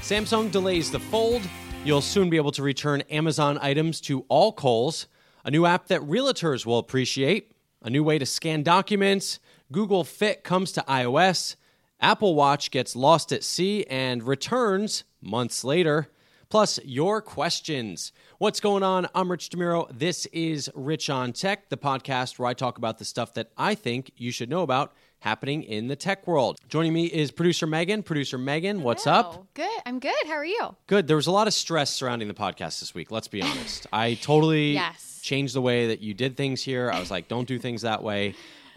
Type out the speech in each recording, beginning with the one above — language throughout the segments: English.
Samsung delays the Fold. You'll soon be able to return Amazon items to all Kohl's. A new app that realtors will appreciate. A new way to scan documents. Google Fit comes to iOS. Apple Watch gets lost at sea and returns months later. Plus, your questions. What's going on? I'm Rich DeMuro. This is Rich on Tech, the podcast where I talk about the stuff that I think you should know about happening in the tech world. Joining me is producer Megan. Producer Megan, what's up? Good. I'm good. How are you? Good. There was a lot of stress surrounding the podcast this week. Let's be honest. I totally changed the way that you did things here. I was like, don't do things that way.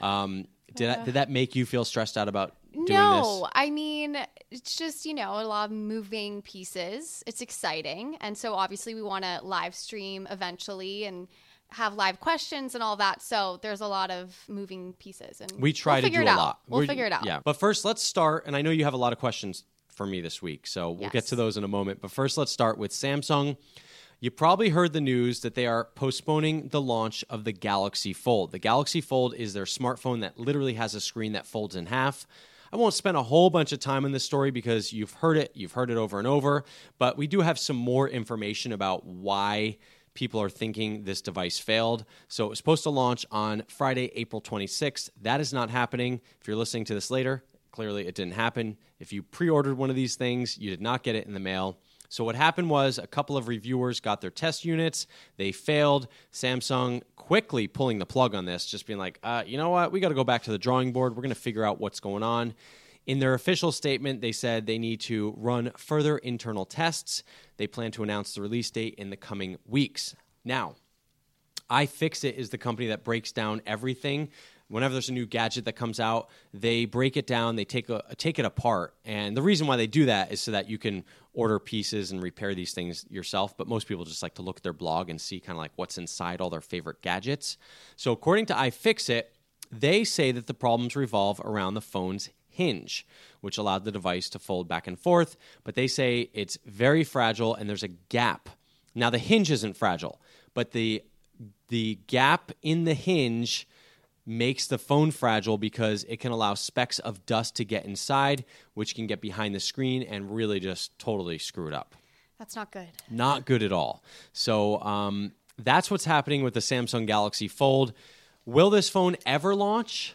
Did that make you feel stressed out about doing this? No, I mean, it's just, a lot of moving pieces. It's exciting. And so obviously we want to live stream eventually and have live questions and all that. So there's a lot of moving pieces. And we try to do a lot. We'll figure it out. Yeah. But first, let's start. And I know you have a lot of questions for me this week, so we'll get to those in a moment. But first, let's start with Samsung. You probably heard the news that they are postponing the launch of the Galaxy Fold. The Galaxy Fold is their smartphone that literally has a screen that folds in half. I won't spend a whole bunch of time on this story because you've heard it over and over, but we do have some more information about why people are thinking this device failed. So it was supposed to launch on Friday, April 26th. That is not happening. If you're listening to this later, clearly it didn't happen. If you pre-ordered one of these things, you did not get it in the mail. So what happened was a couple of reviewers got their test units. They failed. Samsung quickly pulling the plug on this, just being like, you know what? We got to go back to the drawing board. We're going to figure out what's going on. In their official statement, they said they need to run further internal tests. They plan to announce the release date in the coming weeks. Now, iFixit is the company that breaks down everything. Whenever there's a new gadget that comes out, they break it down, they take it apart. And the reason why they do that is so that you can order pieces and repair these things yourself. But most people just like to look at their blog and see kind of like what's inside all their favorite gadgets. So according to iFixit, they say that the problems revolve around the phone's hinge, which allowed the device to fold back and forth. But they say it's very fragile and there's a gap. Now, the hinge isn't fragile, but the gap in the hinge makes the phone fragile because it can allow specks of dust to get inside, which can get behind the screen and really just totally screw it up. That's not good. Not good at all. So that's what's happening with the Samsung Galaxy Fold. Will this phone ever launch?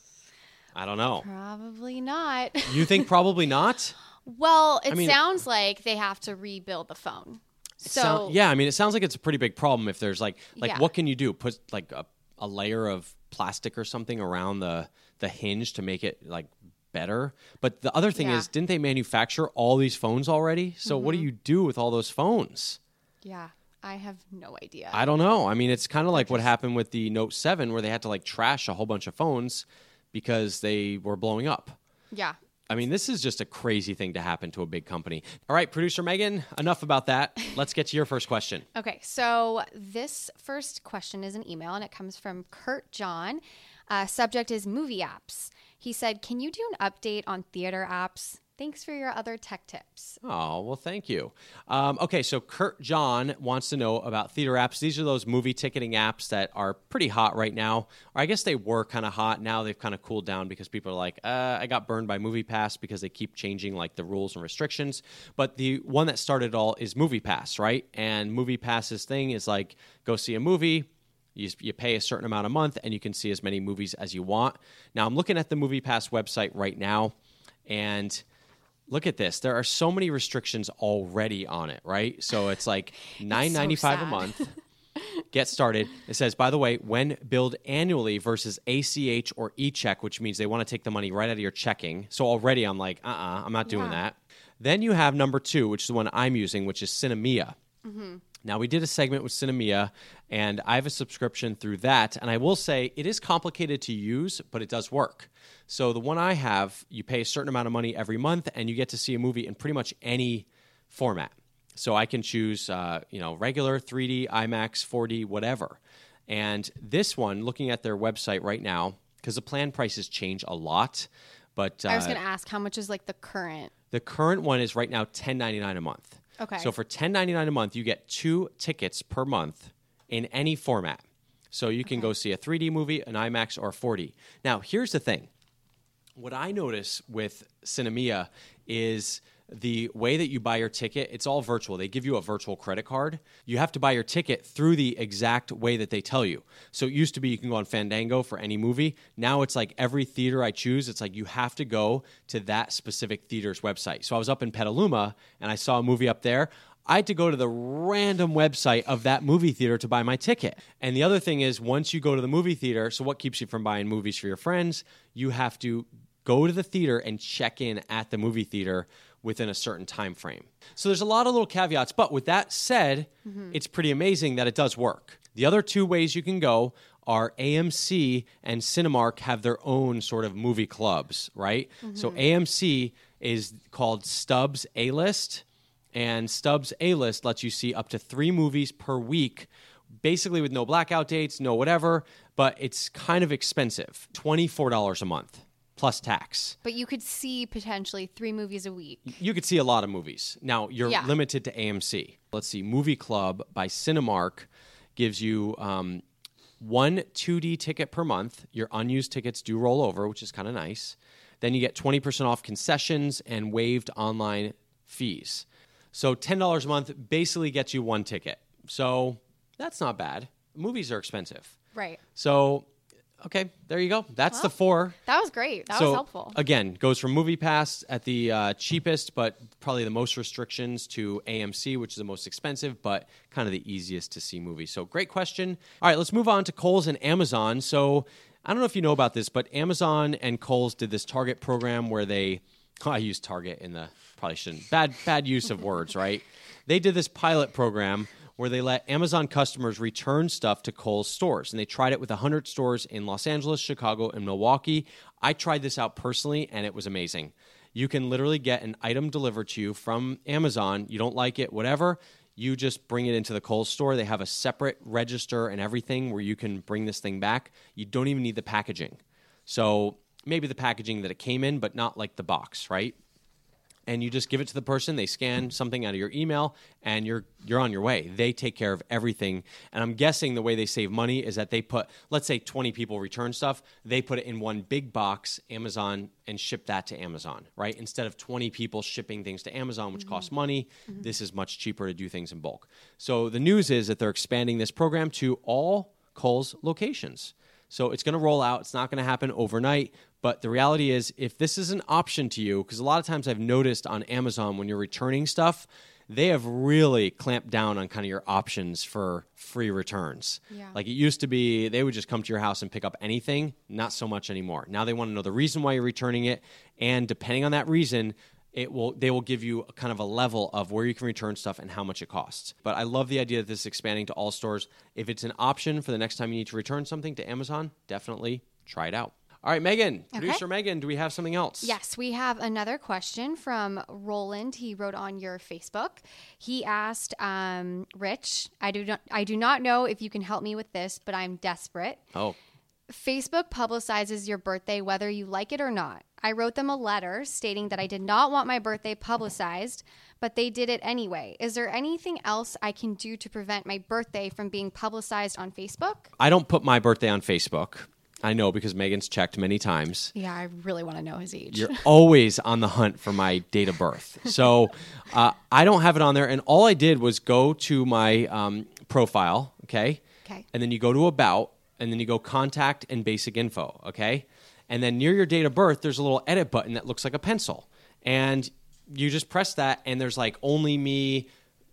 I don't know. Probably not. You think probably not? Well, sounds like they have to rebuild the phone. So it sounds like it's a pretty big problem if there's what can you do? Put like a layer of plastic or something around the hinge to make it like better. But the other thing is, didn't they manufacture all these phones already? So what do you do with all those phones? Yeah, I have no idea. I don't know. I mean, it's kind of like what happened with the Note 7 where they had to like trash a whole bunch of phones because they were blowing up. Yeah. I mean, this is just a crazy thing to happen to a big company. All right, producer Megan, enough about that. Let's get to your first question. Okay, so this first question is an email, and it comes from Kurt John. Subject is movie apps. He said, can you do an update on theater apps? Thanks for your other tech tips. Oh, well, thank you. Okay, so Kurt John wants to know about theater apps. These are those movie ticketing apps that are pretty hot right now. Or I guess they were kind of hot. Now they've kind of cooled down because people are like, I got burned by MoviePass because they keep changing like the rules and restrictions. But the one that started it all is MoviePass, right? And MoviePass's thing is like, go see a movie. You pay a certain amount a month, and you can see as many movies as you want. Now, I'm looking at the MoviePass website right now, and look at this. There are so many restrictions already on it, right? So it's like $9.95 a month. Get started. It says, by the way, when billed annually versus ACH or e-check, which means they want to take the money right out of your checking. So already I'm like, I'm not doing that. Then you have number 2, which is the one I'm using, which is Cinemia. Mm-hmm. Now, we did a segment with Cinemia, and I have a subscription through that. And I will say it is complicated to use, but it does work. So the one I have, you pay a certain amount of money every month, and you get to see a movie in pretty much any format. So I can choose, regular, 3D, IMAX, 4D, whatever. And this one, looking at their website right now, because the plan prices change a lot. But I was going to ask, how much is like the current? The current one is right now $10.99 a month. Okay. So for $10.99 a month, you get 2 tickets per month in any format. So you can go see a 3D movie, an IMAX, or 4D. Now, here's the thing. What I notice with Cinemia is the way that you buy your ticket, it's all virtual. They give you a virtual credit card. You have to buy your ticket through the exact way that they tell you. So it used to be you can go on Fandango for any movie. Now it's like every theater I choose, it's like you have to go to that specific theater's website. So I was up in Petaluma and I saw a movie up there. I had to go to the random website of that movie theater to buy my ticket. And the other thing is, once you go to the movie theater, so what keeps you from buying movies for your friends? You have to go to the theater and check in at the movie theater within a certain time frame. So there's a lot of little caveats, but with that said, it's pretty amazing that it does work. The other two ways you can go are AMC and Cinemark have their own sort of movie clubs, right? So AMC is called Stubs A-List, and Stubs A-List lets you see up to 3 movies per week, basically with no blackout dates, no whatever, but it's kind of expensive, $24 a month. Plus tax. But you could see potentially 3 movies a week. You could see a lot of movies. Now, you're limited to AMC. Let's see. Movie Club by Cinemark gives you 1 2D ticket per month. Your unused tickets do roll over, which is kind of nice. Then you get 20% off concessions and waived online fees. So $10 a month basically gets you 1 ticket. So that's not bad. Movies are expensive. Right. So... okay, there you go. That's the 4. That was great. That was helpful. Again, goes from MoviePass at the cheapest, but probably the most restrictions, to AMC, which is the most expensive, but kind of the easiest to see movies. So great question. All right, let's move on to Kohl's and Amazon. So I don't know if you know about this, but Amazon and Kohl's did this Target program where they... I use Target in the... probably shouldn't. Bad use of words, right? They did this pilot program where they let Amazon customers return stuff to Kohl's stores. And they tried it with 100 stores in Los Angeles, Chicago, and Milwaukee. I tried this out personally, and it was amazing. You can literally get an item delivered to you from Amazon. You don't like it, whatever. You just bring it into the Kohl's store. They have a separate register and everything where you can bring this thing back. You don't even need the packaging. So maybe the packaging that it came in, but not like the box, right? And you just give it to the person, they scan something out of your email, and you're on your way. They take care of everything. And I'm guessing the way they save money is that they put, let's say 20 people return stuff, they put it in one big box, Amazon, and ship that to Amazon, right? Instead of 20 people shipping things to Amazon, which costs money, this is much cheaper to do things in bulk. So the news is that they're expanding this program to all Kohl's locations. So it's going to roll out. It's not going to happen overnight. But the reality is, if this is an option to you, because a lot of times I've noticed on Amazon when you're returning stuff, they have really clamped down on kind of your options for free returns. Yeah. Like it used to be, they would just come to your house and pick up anything. Not so much anymore. Now they want to know the reason why you're returning it. And depending on that reason, they will give you a kind of a level of where you can return stuff and how much it costs. But I love the idea that this is expanding to all stores. If it's an option for the next time you need to return something to Amazon, definitely try it out. All right, Megan, producer Megan, do we have something else? Yes, we have another question from Roland. He wrote on your Facebook. He asked, Rich, I do not know if you can help me with this, but I'm desperate. Oh. Facebook publicizes your birthday whether you like it or not. I wrote them a letter stating that I did not want my birthday publicized, but they did it anyway. Is there anything else I can do to prevent my birthday from being publicized on Facebook? I don't put my birthday on Facebook. I know because Megan's checked many times. Yeah, I really want to know his age. You're always on the hunt for my date of birth. So I don't have it on there. And all I did was go to my profile, okay? And then you go to About, and then you go Contact and Basic Info, okay? And then near your date of birth, there's a little edit button that looks like a pencil. And you just press that, and there's like only me.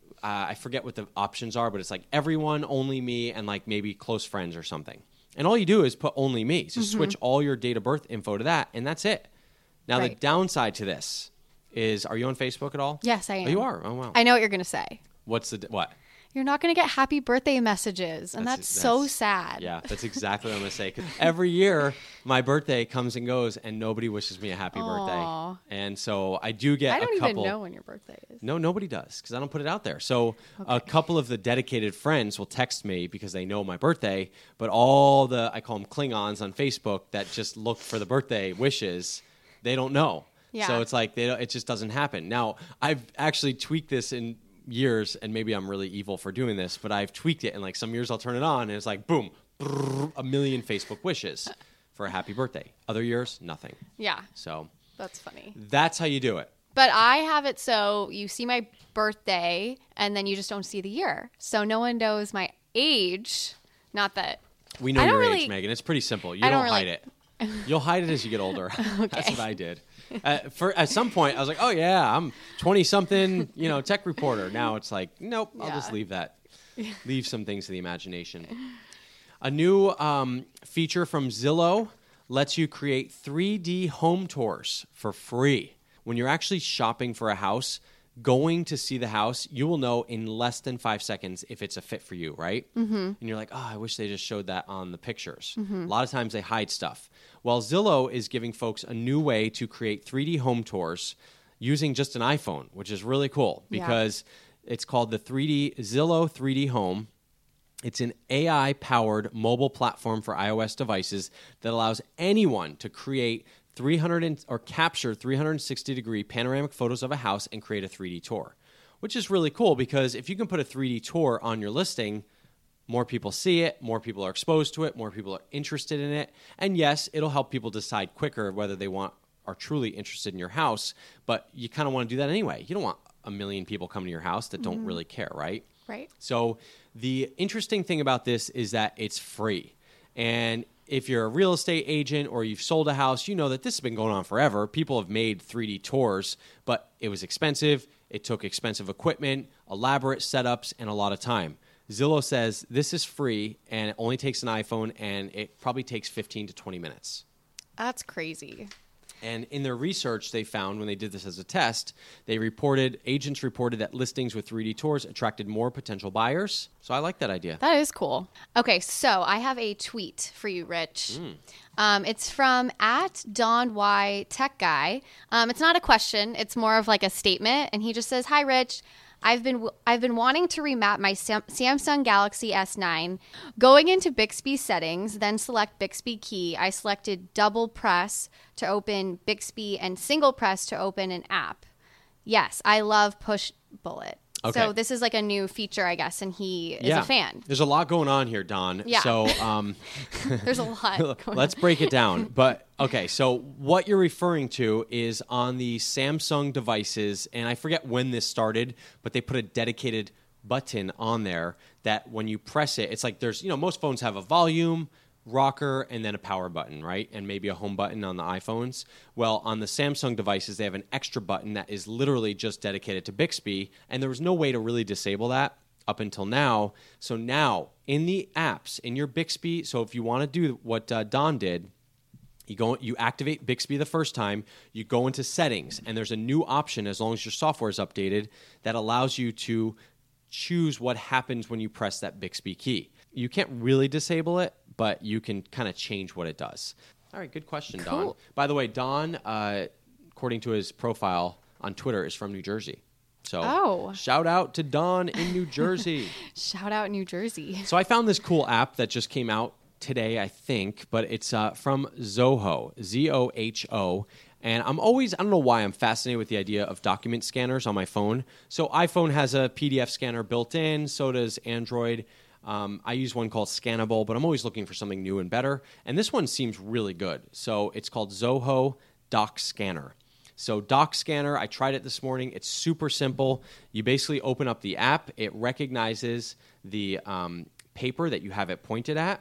I forget what the options are, but it's like everyone, only me, and like maybe close friends or something. And all you do is put only me. So switch all your date of birth info to that, and that's it. Now, the downside to this is, are you on Facebook at all? Yes, I am. Oh, you are? Oh, wow. I know what you're going to say. What's the what? You're not going to get happy birthday messages, and that's so sad. Yeah, that's exactly what I'm going to say. 'Cause every year, my birthday comes and goes, and nobody wishes me a happy birthday. And so I do get a couple. I don't even know when your birthday is. No, nobody does, because I don't put it out there. So a couple of the dedicated friends will text me because they know my birthday, but all the, I call them Klingons on Facebook that just look for the birthday wishes, they don't know. Yeah. So it's like, it just doesn't happen. Now, I've actually tweaked this in years, and maybe I'm really evil for doing this, but I've tweaked it, and like some years I'll turn it on and it's like boom, brrr, a million Facebook wishes for a happy birthday. Other years, nothing. Yeah. So that's funny. That's how you do it. But I have it so you see my birthday and then you just don't see the year. So no one knows my age. Not that. We know your age, Megan. It's pretty simple. You don't hide it. You'll hide it as you get older. Okay. That's what I did. At some point, I was like, oh, yeah, I'm 20-something, tech reporter. Now it's like, nope, I'll just leave that. Leave some things to the imagination. A new feature from Zillow lets you create 3D home tours for free. When you're actually shopping for a house, going to see the house, you will know in less than 5 seconds if it's a fit for you, right? Mm-hmm. And you're like, oh, I wish they just showed that on the pictures. Mm-hmm. A lot of times they hide stuff. Well, Zillow is giving folks a new way to create 3D home tours using just an iPhone, which is really cool because it's called the Zillow 3D Home. It's an AI-powered mobile platform for iOS devices that allows anyone to create capture 360-degree panoramic photos of a house and create a 3D tour, which is really cool because if you can put a 3D tour on your listing, more people see it, more people are exposed to it, more people are interested in it, and yes, it'll help people decide quicker whether they are truly interested in your house, but you kind of want to do that anyway. You don't want a million people coming to your house that don't really care, right? Right. So the interesting thing about this is that it's free. And if you're a real estate agent or you've sold a house, you know that this has been going on forever. People have made 3D tours, but it was expensive. It took expensive equipment, elaborate setups, and a lot of time. Zillow says this is free, and it only takes an iPhone, and it probably takes 15 to 20 minutes. That's crazy. And in their research, they found when they did this as a test, agents reported that listings with 3D tours attracted more potential buyers. So I like that idea. That is cool. Okay, so I have a tweet for you, Rich. It's from @DonY_TechGuy. It's not a question. It's more of like a statement. And he just says, "Hi, Rich. I've been wanting to remap my Samsung Galaxy S9. Going into Bixby settings, then select Bixby key. I selected double press to open Bixby and single press to open an app. Yes, I love Push Bullet." Okay. So this is like a new feature, I guess, and he is a fan. There's a lot going on here, Don. Yeah. So there's a lot going on. Let's break it down. But okay, so what you're referring to is on the Samsung devices, and I forget when this started, but they put a dedicated button on there that when you press it, it's like there's, most phones have a volume, rocker, and then a power button, right? And maybe a home button on the iPhones. Well, on the Samsung devices, they have an extra button that is literally just dedicated to Bixby, and there was no way to really disable that up until now. So now, in the apps, in your Bixby, so if you want to do what Don did, you activate Bixby the first time, you go into settings, and there's a new option, as long as your software is updated, that allows you to choose what happens when you press that Bixby key. You can't really disable it, but you can kind of change what it does. All right, good question, cool. Don. By the way, Don, according to his profile on Twitter, is from New Jersey. So shout out to Don in New Jersey. Shout out New Jersey. So I found this cool app that just came out today, I think, but it's from Zoho, Zoho. And I don't know why I'm fascinated with the idea of document scanners on my phone. So iPhone has a PDF scanner built in, so does Android. I use one called Scannable, but I'm always looking for something new and better. And this one seems really good. So it's called Zoho Doc Scanner. So Doc Scanner, I tried it this morning. It's super simple. You basically open up the app. It recognizes the paper that you have it pointed at,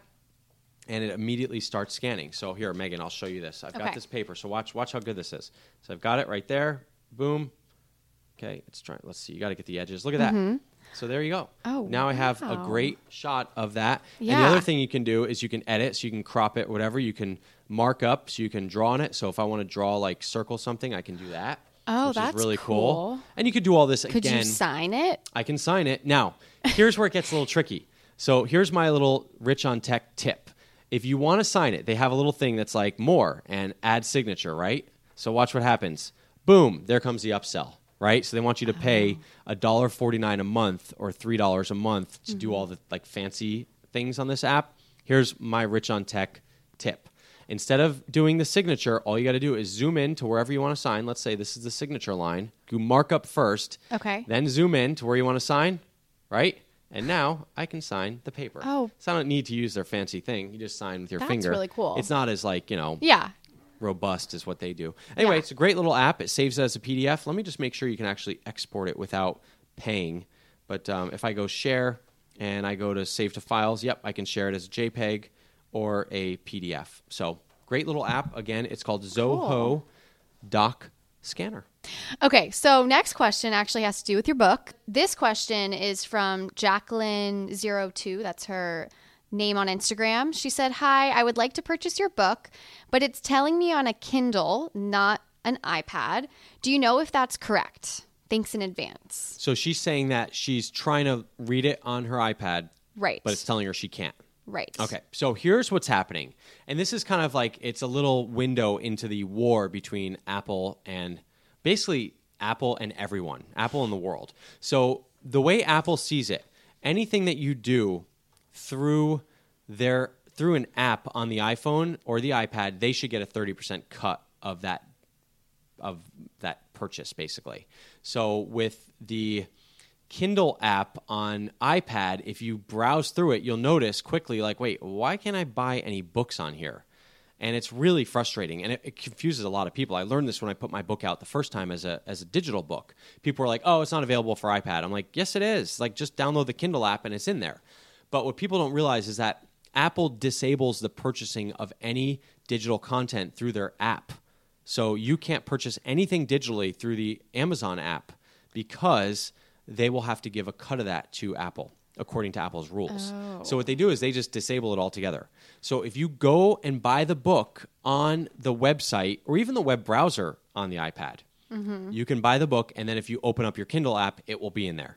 and it immediately starts scanning. So here, Megan, I'll show you this. I've got this paper. So watch how good this is. So I've got it right there. Boom. Okay, let's see. You got to get the edges. Look at that. So there you go. Oh, now I have a great shot of that. Yeah. And the other thing you can do is you can edit, so you can crop it, whatever. You can mark up, so you can draw on it. So if I want to draw, like circle something, I can do that. Oh, which that's is really cool. And you could do all this again. Could you sign it? I can sign it. Now, here's where it gets a little tricky. So here's my little Rich on Tech tip. If you want to sign it, they have a little thing that's like more and add signature, right? So watch what happens. Boom, there comes the upsell. Right? So they want you to pay $1.49 a month or $3 a month to do all the like fancy things on this app. Here's my Rich on Tech tip. Instead of doing the signature, all you got to do is zoom in to wherever you want to sign. Let's say this is the signature line. You mark up first. Okay. Then zoom in to where you want to sign, right? And now I can sign the paper. Oh. So I don't need to use their fancy thing. You just sign with your finger. That's really cool. It's not as like, Yeah. robust is what they do. Anyway, It's a great little app. It saves it as a PDF. Let me just make sure you can actually export it without paying. But if I go share and I go to save to files, yep, I can share it as a JPEG or a PDF. So great little app. Again, it's called Zoho Doc Scanner. Okay, so next question actually has to do with your book. This question is from Jacqueline02. That's her name on Instagram. She said, "Hi, I would like to purchase your book, but it's telling me on a Kindle, not an iPad. Do you know if that's correct? Thanks in advance." So she's saying that she's trying to read it on her iPad, right? But it's telling her she can't. Right. Okay, so here's what's happening. And this is kind of like, it's a little window into the war between Apple and basically Apple and everyone, Apple and the world. So the way Apple sees it, anything that you do through an app on the iPhone or the iPad, they should get a 30% cut of that purchase, basically. So with the Kindle app on iPad, if you browse through it, you'll notice quickly, like, wait, why can't I buy any books on here? And it's really frustrating, and it confuses a lot of people. I learned this when I put my book out the first time as a digital book. People were like, oh, it's not available for iPad. I'm like, yes, it is. Like, just download the Kindle app, and it's in there. But what people don't realize is that Apple disables the purchasing of any digital content through their app. So you can't purchase anything digitally through the Amazon app because they will have to give a cut of that to Apple, according to Apple's rules. Oh. So what they do is they just disable it altogether. So if you go and buy the book on the website or even the web browser on the iPad, you can buy the book, and then if you open up your Kindle app, it will be in there.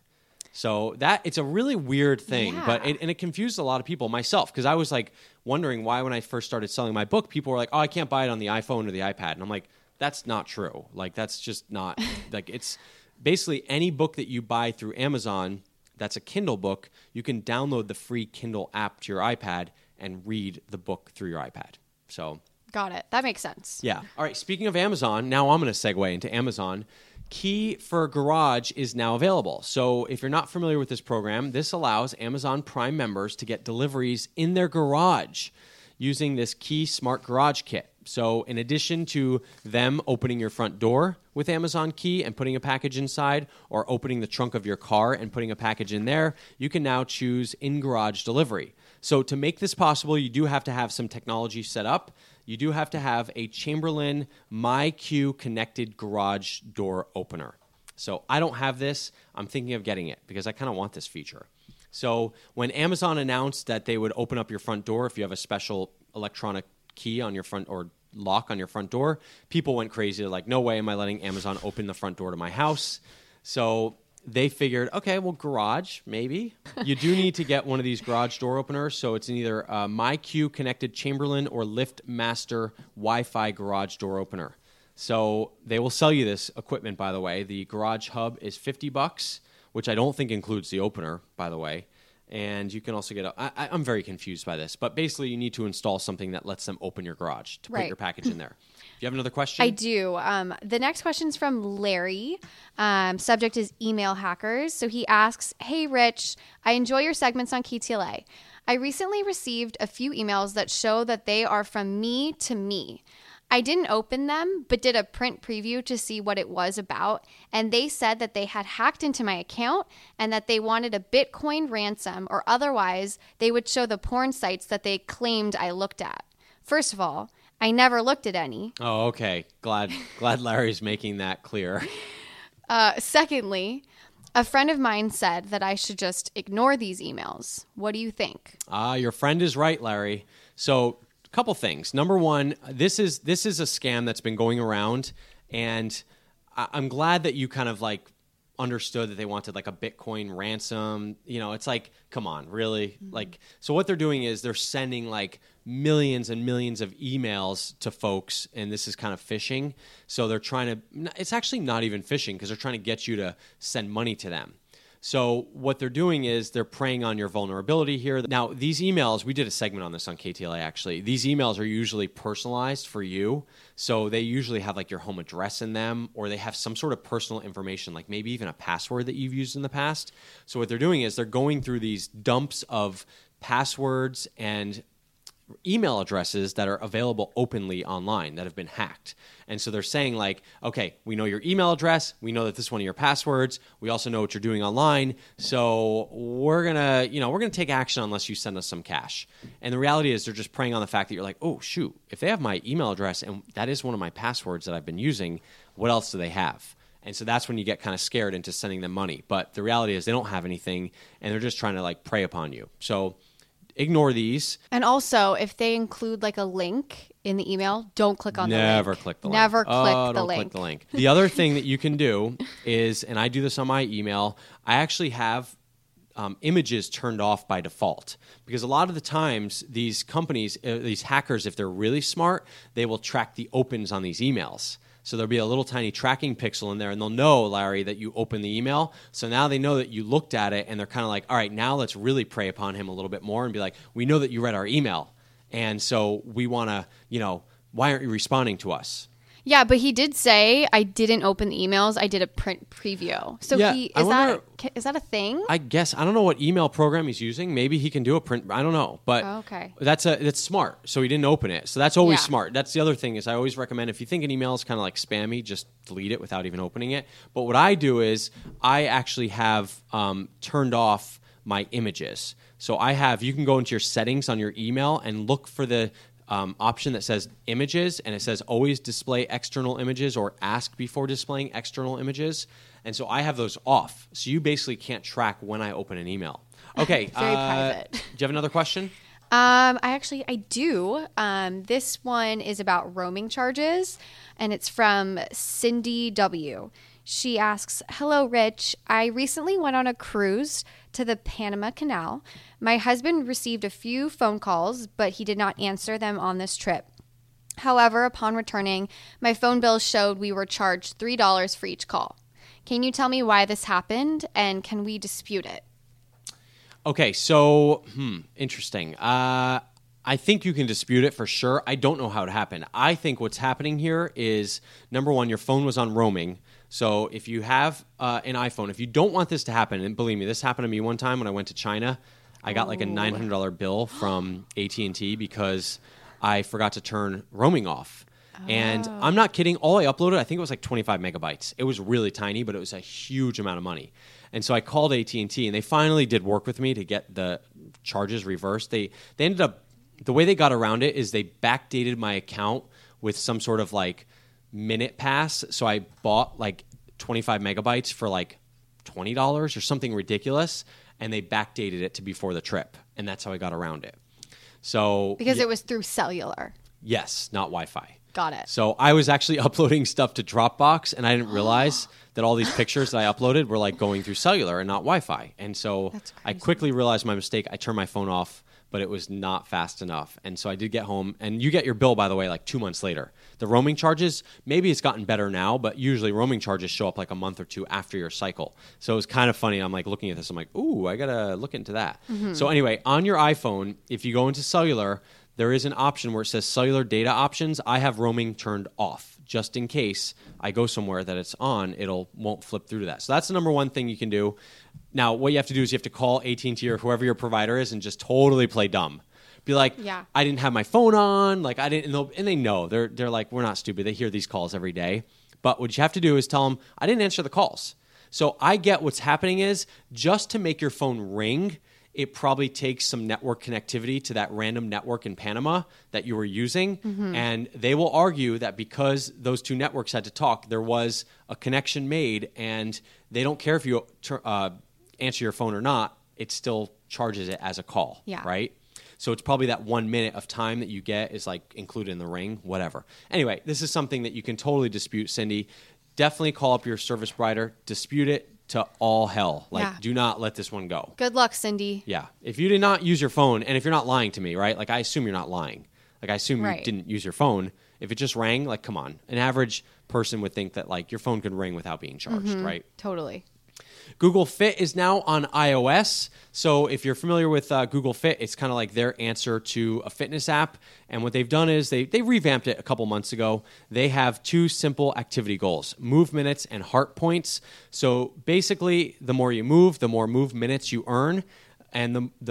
So it's a really weird thing, but it confused a lot of people, myself, because I was like wondering why when I first started selling my book, people were like, oh, I can't buy it on the iPhone or the iPad. And I'm like, that's not true. Like, that's just not, like, it's basically any book that you buy through Amazon that's a Kindle book, you can download the free Kindle app to your iPad and read the book through your iPad. So, got it. That makes sense. Yeah. All right. Speaking of Amazon, now I'm going to segue into Amazon. Key for Garage is now available. So if you're not familiar with this program, this allows Amazon Prime members to get deliveries in their garage using this Key Smart Garage Kit. So in addition to them opening your front door with Amazon Key and putting a package inside, or opening the trunk of your car and putting a package in there, you can now choose in-garage delivery. So to make this possible, you do have to have some technology set up. You do have to have a Chamberlain MyQ connected garage door opener. So I don't have this. I'm thinking of getting it because I kind of want this feature. So when Amazon announced that they would open up your front door if you have a special electronic key on your front or lock on your front door, people went crazy. They're like, no way am I letting Amazon open the front door to my house. So they figured, okay, well, garage, maybe. You do need to get one of these garage door openers. So it's either MyQ connected Chamberlain or LiftMaster Wi-Fi garage door opener. So they will sell you this equipment, by the way. The Garage Hub is $50, which I don't think includes the opener, by the way. And you can also get I'm very confused by this, but basically you need to install something that lets them open your garage to put your package in there. Do you have another question? I do. The next question is from Larry. Subject is email hackers. So he asks, "Hey, Rich, I enjoy your segments on KTLA. I recently received a few emails that show that they are from me to me. I didn't open them, but did a print preview to see what it was about, and they said that they had hacked into my account and that they wanted a Bitcoin ransom, or otherwise they would show the porn sites that they claimed I looked at. First of all, I never looked at any. Oh, okay. Glad Larry's making that clear. Secondly, a friend of mine said that I should just ignore these emails. What do you think?" Your friend is right, Larry. So couple things. Number one, this is a scam that's been going around, and I'm glad that you kind of like understood that they wanted like a Bitcoin ransom. You know, it's like, come on, really? Mm-hmm. Like, so what they're doing is they're sending like millions and millions of emails to folks, and this is kind of phishing. So they're trying to, it's actually not even phishing because they're trying to get you to send money to them. So what they're doing is they're preying on your vulnerability here. Now, these emails, we did a segment on this on KTLA, actually. These emails are usually personalized for you. So they usually have like your home address in them, or they have some sort of personal information, like maybe even a password that you've used in the past. So what they're doing is they're going through these dumps of passwords and email addresses that are available openly online that have been hacked. And so they're saying like, okay, we know your email address. We know that this is one of your passwords. We also know what you're doing online. So we're going to take action unless you send us some cash. And the reality is they're just preying on the fact that you're like, oh, shoot, if they have my email address and that is one of my passwords that I've been using, what else do they have? And so that's when you get kind of scared into sending them money. But the reality is they don't have anything and they're just trying to like prey upon you. So ignore these. And also, if they include like a link in the email, don't click on the link. Never click the link. Never click the don't link. click the link. The other thing that you can do is, and I do this on my email, I actually have images turned off by default. Because a lot of the times, these companies, these hackers, if they're really smart, they will track the opens on these emails. So there'll be a little tiny tracking pixel in there, and they'll know, Larry, that you opened the email. So now they know that you looked at it, and they're kind of like, all right, now let's really prey upon him a little bit more and be like, we know that you read our email, and so we want to, why aren't you responding to us? Yeah, but he did say, I didn't open the emails. I did a print preview. So Yeah, is that a thing? I guess. I don't know what email program he's using. Maybe he can do a print. I don't know. But okay. That's smart. So he didn't open it. So that's always Yeah. smart. That's the other thing is I always recommend if you think an email is kind of like spammy, just delete it without even opening it. But what I do is I actually have turned off my images. So you can go into your settings on your email and look for the option that says images, and it says always display external images or ask before displaying external images. And so I have those off. So you basically can't track when I open an email. Okay. Very private. Do you have another question? I do. This one is about roaming charges, and it's from Cindy W. She asks, hello, Rich. I recently went on a cruise to the Panama Canal. My husband received a few phone calls, but he did not answer them on this trip. However, upon returning, my phone bill showed we were charged $3 for each call. Can you tell me why this happened, and can we dispute it? Okay, so, interesting. I think you can dispute it for sure. I don't know how it happened. I think what's happening here is, number one, your phone was on roaming. So if you have an iPhone, if you don't want this to happen, and believe me, this happened to me one time when I went to China. I got like a $900 bill from AT&T because I forgot to turn roaming off. And I'm not kidding. All I uploaded, I think it was like 25 megabytes. It was really tiny, but it was a huge amount of money. And so I called AT&T, and they finally did work with me to get the charges reversed. They ended up, the way they got around it is they backdated my account with some sort of like minute pass. So I bought like 25 megabytes for like $20 or something ridiculous, and they backdated it to before the trip. And that's how I got around it. So Because it was through cellular. Yes, not Wi-Fi. Got it. So I was actually uploading stuff to Dropbox, and I didn't realize that all these pictures that I uploaded were like going through cellular and not Wi-Fi. And so I quickly realized my mistake. I turned my phone off, but it was not fast enough. And so I did get home, and you get your bill, by the way, like 2 months later. The roaming charges, maybe it's gotten better now, but usually roaming charges show up like a month or two after your cycle. So it was kind of funny. I'm like looking at this. I'm like, ooh, I got to look into that. Mm-hmm. So anyway, on your iPhone, if you go into cellular, there is an option where it says cellular data options. I have roaming turned off just in case I go somewhere that it's on, won't flip through to that. So that's the number one thing you can do. Now, what you have to do is you have to call AT&T or whoever your provider is and just totally play dumb. Be like, I didn't have my phone on, like I didn't, and they know they're like, we're not stupid. They hear these calls every day. But what you have to do is tell them, I didn't answer the calls. So I get what's happening is just to make your phone ring, it probably takes some network connectivity to that random network in Panama that you were using. Mm-hmm. And they will argue that because those two networks had to talk, there was a connection made, and they don't care if you answer your phone or not, it still charges it as a call, right? So it's probably that 1 minute of time that you get is like included in the ring, whatever. Anyway, this is something that you can totally dispute, Cindy. Definitely call up your service provider, dispute it to all hell. Do not let this one go. Good luck, Cindy. Yeah. If you did not use your phone, and if you're not lying to me, right? Like I assume you're not lying. Like I assume you didn't use your phone. If it just rang, like come on. An average person would think that like your phone could ring without being charged, right? Totally. Google Fit is now on iOS. So if you're familiar with Google Fit, it's kind of like their answer to a fitness app. And what they've done is they revamped it a couple months ago. They have two simple activity goals, move minutes and heart points. So basically, the more you move, the more move minutes you earn. And the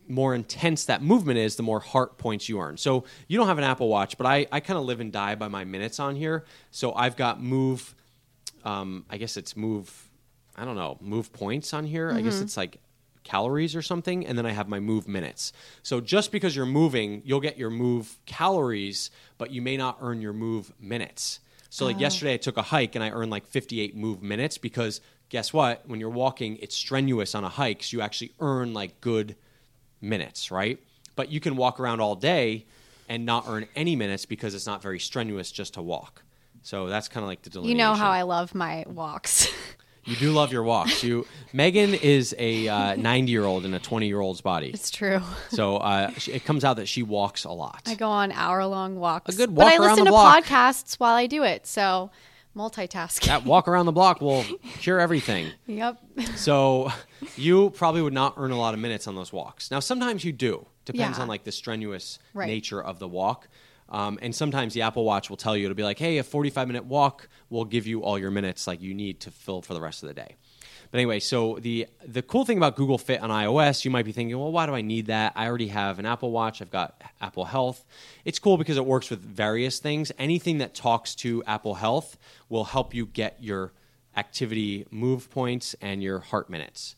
more intense that movement is, the more heart points you earn. So you don't have an Apple Watch, but I kind of live and die by my minutes on here. So I've got move, I guess it's move, I don't know, move points on here. I guess it's like calories or something. And then I have my move minutes. So just because you're moving, you'll get your move calories, but you may not earn your move minutes. So like yesterday I took a hike and I earned like 58 move minutes because guess what? When you're walking, it's strenuous on a hike. So you actually earn like good minutes, right? But you can walk around all day and not earn any minutes because it's not very strenuous just to walk. So that's kind of like the delineation. You know how I love my walks. You do love your walks. Megan is a 90-year-old in a 20-year-old's body. It's true. So it comes out that she walks a lot. I go on hour-long walks. A good walk around the block. But I listen to podcasts while I do it, so multitasking. That walk around the block will cure everything. Yep. So you probably would not earn a lot of minutes on those walks. Now, sometimes you do. Depends on like the strenuous nature of the walk. And sometimes the Apple Watch will tell you, it'll be like, hey, a 45-minute walk will give you all your minutes like you need to fill for the rest of the day. But anyway, so the cool thing about Google Fit on iOS, you might be thinking, well, why do I need that? I already have an Apple Watch. I've got Apple Health. It's cool because it works with various things. Anything that talks to Apple Health will help you get your activity move points and your heart minutes.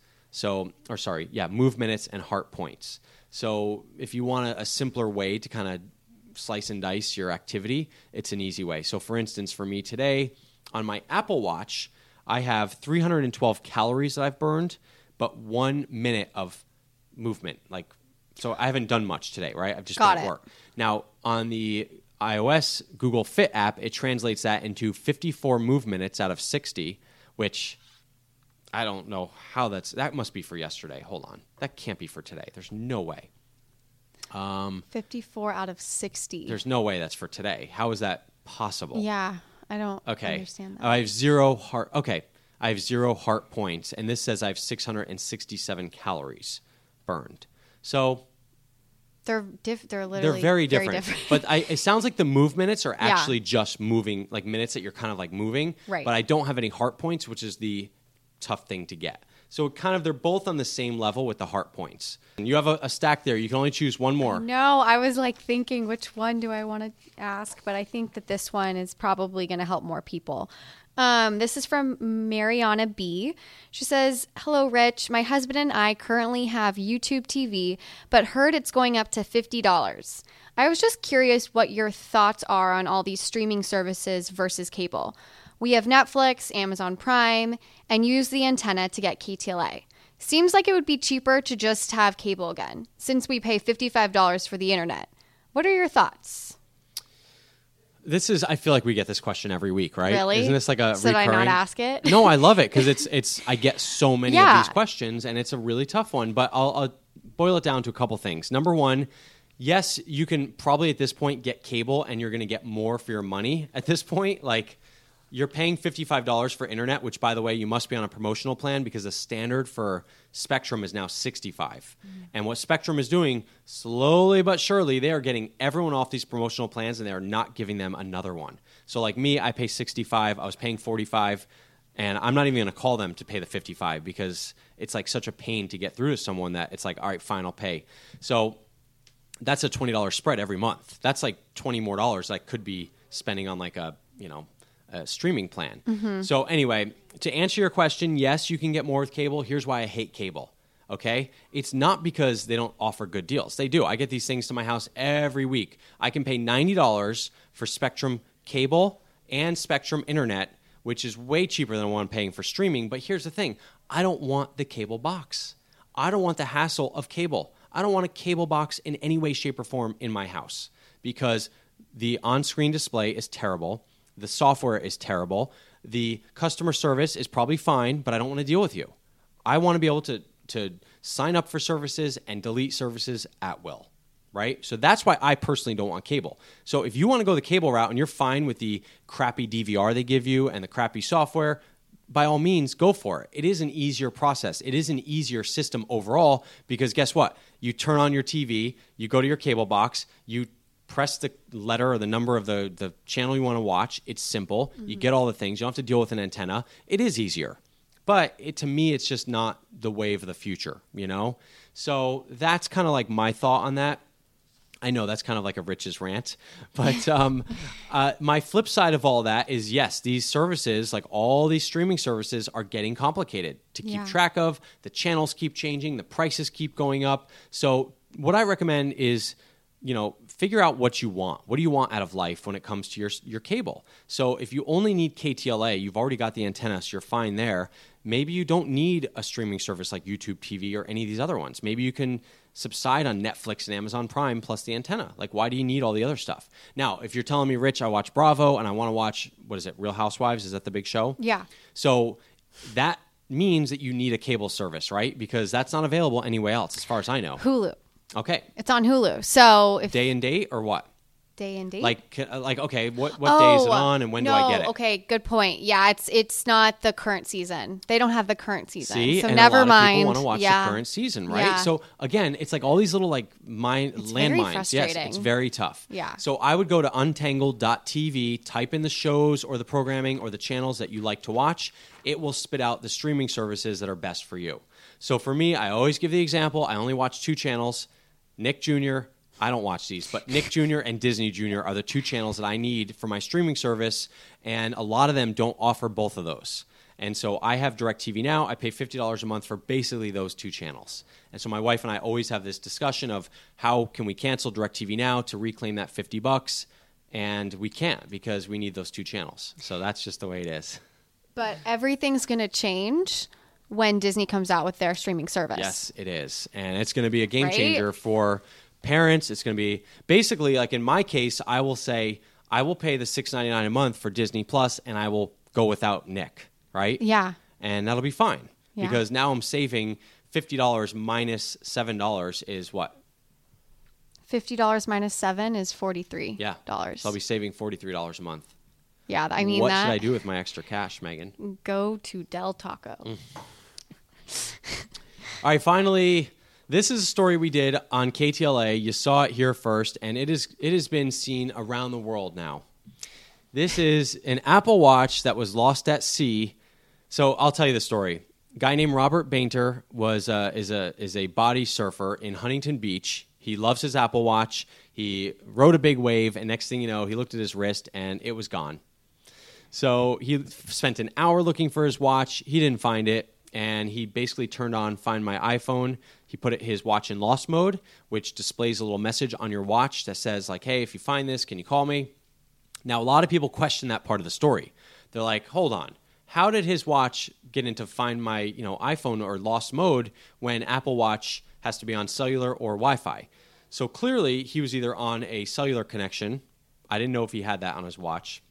Move minutes and heart points. So if you want a simpler way to kind of slice and dice your activity, it's an easy way. So for instance, for me today on my Apple Watch, I have 312 calories that I've burned, but 1 minute of movement. So I haven't done much today, right? I've just been at work. Now, on the iOS Google Fit app, it translates that into 54 move minutes out of 60, which I don't know how that must be for yesterday. Hold on. That can't be for today. There's no way. 54 out of 60. There's no way that's for today. How is that possible? Yeah, I don't understand that. I have zero heart points, and this says I have 667 calories burned. So they're literally very different. But it sounds like the move minutes are actually just moving, like minutes that you're kind of like moving. Right. But I don't have any heart points, which is the tough thing to get. So they're both on the same level with the heart points. And you have a stack there. You can only choose one more. No, I was thinking, which one do I want to ask? But I think that this one is probably going to help more people. This is from Mariana B. She says, hello, Rich. My husband and I currently have YouTube TV, but heard it's going up to $50. I was just curious what your thoughts are on all these streaming services versus cable. We have Netflix, Amazon Prime, and use the antenna to get KTLA. Seems like it would be cheaper to just have cable again, since we pay $55 for the internet. What are your thoughts? I feel like we get this question every week, right? Really? Isn't this like a recurring? Did I not ask it? No, I love it because I get so many of these questions, and it's a really tough one. But I'll boil it down to a couple things. Number one, yes, you can probably at this point get cable, and you're going to get more for your money at this point. Like, you're paying $55 for internet, which, by the way, you must be on a promotional plan because the standard for Spectrum is now $65. And what Spectrum is doing, slowly but surely, they are getting everyone off these promotional plans, and they are not giving them another one. So like me, I pay $65. I was paying $45, and I'm not even going to call them to pay the $55 because it's like such a pain to get through to someone that it's like, all right, fine, I'll pay. So that's a $20 spread every month. That's like $20 more I could be spending on like a streaming plan. Mm-hmm. So anyway, to answer your question, yes, you can get more with cable. Here's why I hate cable, okay? It's not because they don't offer good deals. They do. I get these things to my house every week. I can pay $90 for Spectrum cable and Spectrum internet, which is way cheaper than what I'm paying for streaming. But here's the thing. I don't want the cable box. I don't want the hassle of cable. I don't want a cable box in any way, shape, or form in my house because the on-screen display is terrible. The software is terrible. The customer service is probably fine, but I don't want to deal with you. I want to be able to sign up for services and delete services at will, right? So that's why I personally don't want cable. So if you want to go the cable route and you're fine with the crappy DVR they give you and the crappy software, by all means, go for it. It is an easier process. It is an easier system overall because guess what? You turn on your TV, you go to your cable box, you press the letter or the number of the channel you want to watch. It's simple. Mm-hmm. You get all the things. You don't have to deal with an antenna. It is easier. But to me, it's just not the wave of the future, you know? So that's kind of like my thought on that. I know that's kind of like a Rich's rant, but my flip side of all that is, yes, these services, like all these streaming services, are getting complicated to keep track of. The channels keep changing. The prices keep going up. So what I recommend is, you know, figure out what you want. What do you want out of life when it comes to your cable? So if you only need KTLA, you've already got the antenna, so you're fine there. Maybe you don't need a streaming service like YouTube TV or any of these other ones. Maybe you can subside on Netflix and Amazon Prime plus the antenna. Like, why do you need all the other stuff? Now, if you're telling me, Rich, I watch Bravo and I want to watch, what is it, Real Housewives? Is that the big show? Yeah. So that means that you need a cable service, right? Because that's not available anywhere else, as far as I know. Hulu. Okay. It's on Hulu. So if day and date or what? Day and date? Like okay, what day is it on and when do I get it? Okay, good point. Yeah, it's not the current season. They don't have the current season. See, so and never a lot mind. of people want to watch the current season, right? Yeah. So again, it's like all these little like landmines. Yes, it's very tough. Yeah. So I would go to untangled.tv, type in the shows or the programming or the channels that you like to watch. It will spit out the streaming services that are best for you. So for me, I always give the example. I only watch 2 channels. Nick Jr., I don't watch these, but Nick Jr. and Disney Jr. are the 2 channels that I need for my streaming service, and a lot of them don't offer both of those. And so I have DirecTV Now. I pay $50 a month for basically those 2 channels. And so my wife and I always have this discussion of how can we cancel DirecTV Now to reclaim that $50, and we can't because we need those 2 channels. So that's just the way it is. But everything's going to change when Disney comes out with their streaming service. Yes, it is. And it's going to be a game changer for parents. It's going to be basically, like in my case, I will say I will pay the $6.99 a month for Disney Plus, and I will go without Nick, right? Yeah. And that'll be fine Yeah. because now I'm saving $50 minus $7 is what? $50 minus $7 is $43. Yeah. So I'll be saving $43 a month. Yeah, I mean, what should I do with my extra cash, Megan? Go to Del Taco. All right, finally, this is a story we did on KTLA. You saw it here first, and it has been seen around the world now. This is an Apple Watch that was lost at sea. So I'll tell you the story. A guy named Robert Bainter is a body surfer in Huntington Beach. He loves his Apple Watch. He rode a big wave, and next thing you know, he looked at his wrist, and it was gone. So he spent an hour looking for his watch. He didn't find it. And he basically turned on Find My iPhone. He put his watch in lost mode, which displays a little message on your watch that says, like, hey, if you find this, can you call me? Now, a lot of people question that part of the story. They're like, hold on. How did his watch get into Find My iPhone or lost mode when Apple Watch has to be on cellular or Wi-Fi? So clearly, he was either on a cellular connection. I didn't know if he had that on his watch.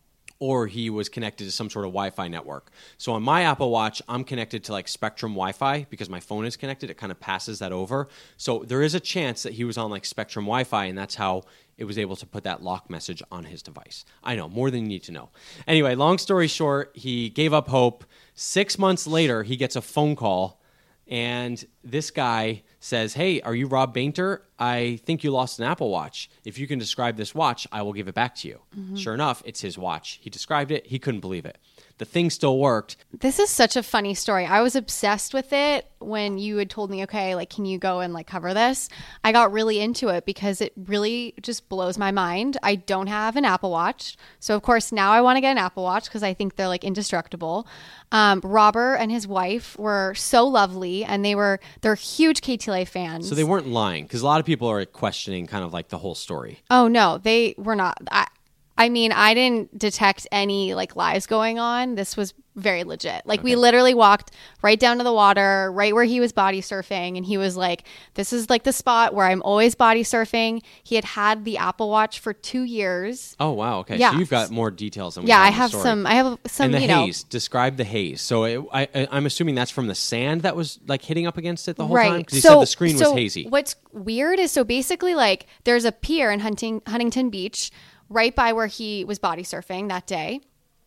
Or he was connected to some sort of Wi-Fi network. So on my Apple Watch, I'm connected to like Spectrum Wi-Fi because my phone is connected. It kind of passes that over. So there is a chance that he was on like Spectrum Wi-Fi, and that's how it was able to put that lock message on his device. I know, more than you need to know. Anyway, long story short, he gave up hope. 6 months later, he gets a phone call, and this guy says, hey, are you Rob Bainter? I think you lost an Apple Watch. If you can describe this watch, I will give it back to you. Mm-hmm. Sure enough, it's his watch. He described it. He couldn't believe it. The thing still worked. This is such a funny story. I was obsessed with it when you had told me, okay, like, can you go and like cover this? I got really into it because it really just blows my mind. I don't have an Apple Watch. So of course now I want to get an Apple Watch because I think they're like indestructible. Robert and his wife were so lovely, and they're huge KTLA fans. So they weren't lying, because a lot of people are questioning kind of like the whole story. Oh no, they were not. I mean, I didn't detect any like lies going on. This was very legit. Like, we literally walked right down to the water, right where he was body surfing. And he was like, this is like the spot where I'm always body surfing. He had the Apple Watch for 2 years. Oh, wow. Okay. Yeah. So you've got more details than we Yeah, have I in the have story. some, I have some, And the haze. Describe the haze. So I'm assuming that's from the sand that was like hitting up against it the whole time? Because you said the screen was hazy. What's weird is, so basically like there's a pier in Huntington Beach right by where he was body surfing that day.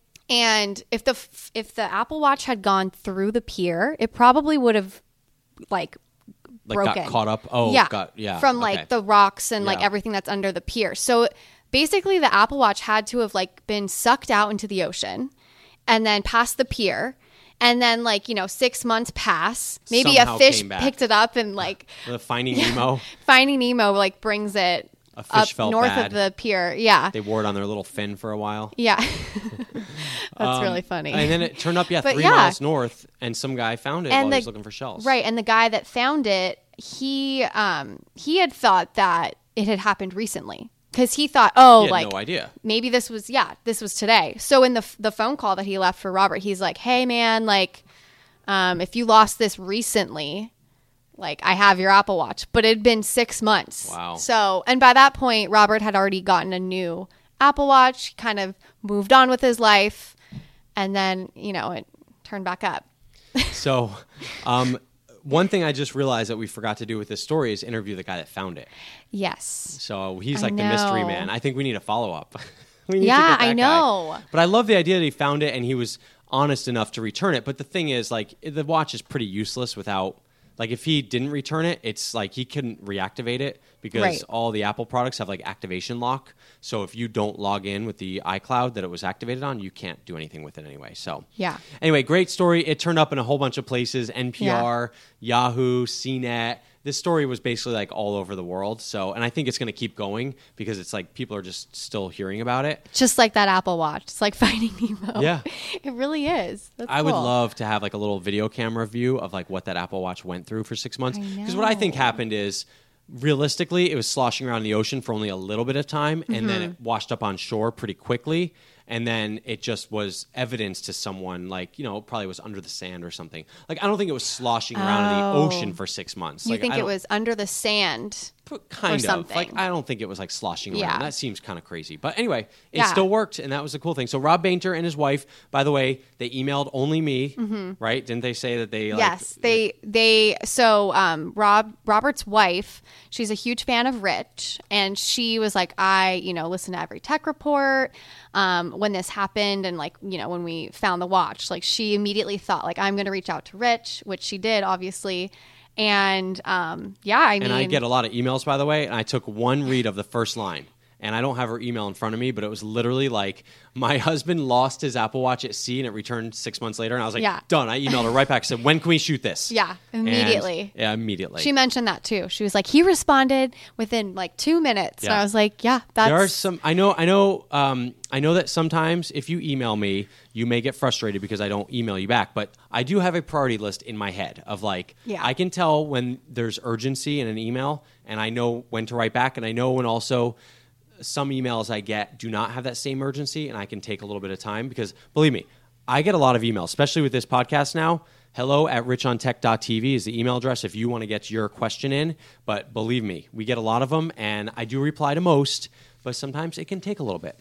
And if the Apple Watch had gone through the pier, it probably would have like broken. Got caught up. Oh, yeah. From like the rocks and like everything that's under the pier. So basically the Apple Watch had to have like been sucked out into the ocean and then past the pier. And then 6 months pass. Maybe Somehow a fish came back. picked it up and Finding Nemo. Finding Nemo brings it A fish up felt north bad. of the pier. Yeah. They wore it on their little fin for a while. Yeah. That's really funny. And then it turned up, But 3 miles north, and some guy found it while he was looking for shells. Right, and the guy that found it, he had thought that it had happened recently. Because he thought, He had no idea. maybe this was today. So in the phone call that he left for Robert, he's like, hey, man, if you lost this recently, I have your Apple Watch. But it had been 6 months. Wow. So, and by that point, Robert had already gotten a new Apple Watch, kind of moved on with his life, and then, it turned back up. So one thing I just realized that we forgot to do with this story is interview the guy that found it. Yes. So he's I the mystery know. man. I think we need a follow-up. We need to Yeah, get that I know. guy. But I love the idea that he found it and he was honest enough to return it. But the thing is, the watch is pretty useless without, if he didn't return it, it's he couldn't reactivate it because Right. all the Apple products have activation lock. So if you don't log in with the iCloud that it was activated on, you can't do anything with it anyway. So Yeah. Anyway, great story. It turned up in a whole bunch of places: NPR, Yahoo, CNET. This story was basically all over the world. So, and I think it's going to keep going because it's people are just still hearing about it. Just like that Apple Watch. It's like Finding Nemo. Yeah. It really is. That's I would cool. love to have a little video camera view of what that Apple Watch went through for 6 months. Because what I think know. happened is, realistically, it was sloshing around in the ocean for only a little bit of time, and then it washed up on shore pretty quickly. And then it just was evidence to someone probably was under the sand or something. I don't think it was sloshing around in the ocean for 6 months. You think it was under the sand? Kind or of. something. I don't think it was sloshing around. Yeah. That seems kind of crazy. But anyway, it Yeah. still worked, and that was the cool thing. So Rob Bainter and his wife, by the way, they emailed only me, right? Didn't they say that they Yes, Robert's wife, she's a huge fan of Rich, and she was like, I listen to every tech report. When this happened, and when we found the watch, she immediately thought I'm going to reach out to Rich, which she did, obviously. And and I get a lot of emails, by the way, and I took one read of the first line. And I don't have her email in front of me, but it was literally my husband lost his Apple Watch at sea and it returned 6 months later. And I was done. I emailed her right back. Said, when can we shoot this? Yeah, immediately. Immediately. She mentioned that too. She was like, he responded within 2 minutes. Yeah. And I was like, yeah, that's. There are some. I know that sometimes if you email me, you may get frustrated because I don't email you back. But I do have a priority list in my head of I can tell when there's urgency in an email, and I know when to write back, and I know when also some emails I get do not have that same urgency, and I can take a little bit of time because believe me, I get a lot of emails, especially with this podcast now. hello@richontech.tv is the email address if you want to get your question in. But believe me, we get a lot of them, and I do reply to most, but sometimes it can take a little bit.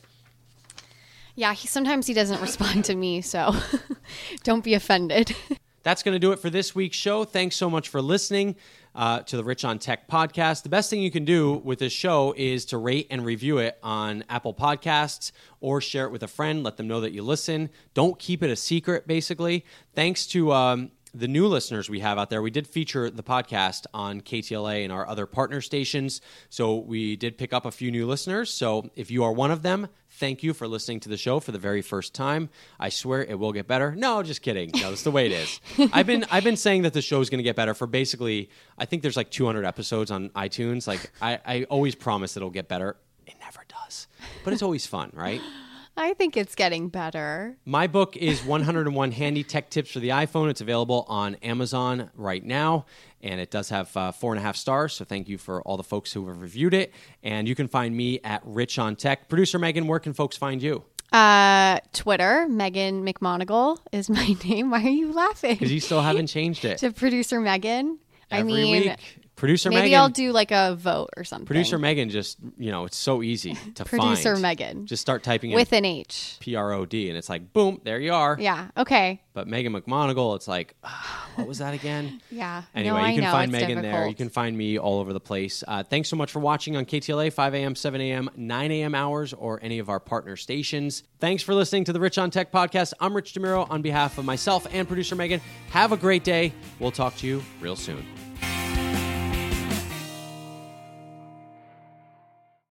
Yeah, sometimes he doesn't respond to me, so don't be offended. That's going to do it for this week's show. Thanks so much for listening to the Rich on Tech podcast. The best thing you can do with this show is to rate and review it on Apple Podcasts or share it with a friend. Let them know that you listen. Don't keep it a secret, basically. Thanks to the new listeners we have out there. We did feature the podcast on KTLA and our other partner stations, so we did pick up a few new listeners. So if you are one of them, thank you for listening to the show for the very first time. I swear it will get better. No, just kidding. No, that's the way it is. I've been saying that the show is going to get better for basically, I think there's 200 episodes on iTunes. I always promise it'll get better. It never does. But it's always fun, right? I think it's getting better. My book is 101 Handy Tech Tips for the iPhone. It's available on Amazon right now, and it does have 4.5 stars, so thank you for all the folks who have reviewed it. And you can find me at Rich on Tech. Producer Megan, where can folks find you? Twitter, Megan McMonigal is my name. Why are you laughing? Because you still haven't changed it. To Producer Megan. Every week. Producer maybe Megan. I'll do a vote or something. Producer Megan just, it's so easy to Producer find. Megan. Just start typing in with an H. PROD, and it's boom, there you are. Yeah, okay. But Megan McMonigal, it's what was that again? Yeah. Anyway, no, you can I know. find It's Megan difficult. there. You can find me all over the place. Thanks so much for watching on KTLA, 5 a.m., 7 a.m., 9 a.m. hours, or any of our partner stations. Thanks for listening to the Rich on Tech podcast. I'm Rich DeMuro on behalf of myself and producer Megan. Have a great day. We'll talk to you real soon.